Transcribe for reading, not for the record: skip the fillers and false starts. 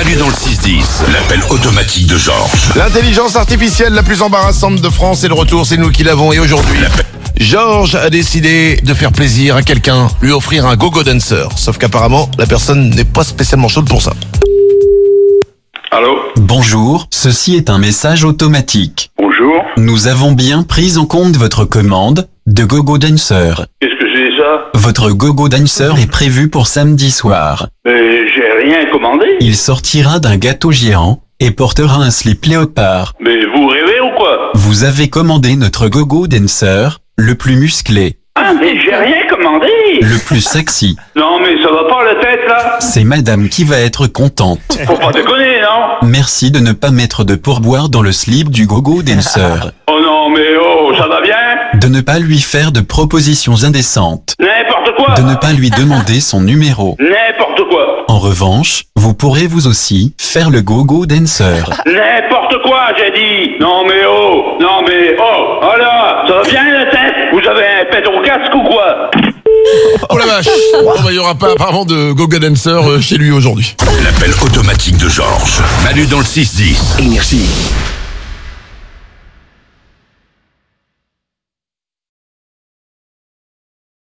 Manu dans le 6-10, l'appel automatique de Georges. L'intelligence artificielle la plus embarrassante de France est de retour, c'est nous qui l'avons. Et aujourd'hui, Georges a décidé de faire plaisir à quelqu'un, lui offrir un go-go dancer. Sauf qu'apparemment, la personne n'est pas spécialement chaude pour ça. Allô? Bonjour, ceci est un message automatique. Bonjour. Nous avons bien pris en compte votre commande de Gogo Dancer. Qu'est-ce que c'est ça? Votre Gogo Dancer est prévu pour samedi soir. Mais j'ai rien commandé. Il sortira d'un gâteau géant et portera un slip léopard. Mais vous rêvez ou quoi? Vous avez commandé notre Gogo Dancer, le plus musclé, Ah, mais j'ai rien commandé. le plus sexy. Non, mais ça va pas la tête, là? C'est madame qui va être contente. Faut pas déconner, non? Merci de ne pas mettre de pourboire dans le slip du Gogo Dancer. Oh non, mais oh, ça va bien? De ne pas lui faire de propositions indécentes. N'importe quoi. De ne pas lui demander son numéro. N'importe quoi. En revanche, vous pourrez vous aussi faire le Gogo Dancer. N'importe quoi, j'ai dit. Non, mais oh. Non, mais oh. Oh là, ça va bien la tête? Vous avez un pète au casque ou quoi? Oh la vache. Il y aura pas apparemment de go-go dancer chez lui aujourd'hui. L'appel automatique de Georges. Manu dans le 6-10. Énergie.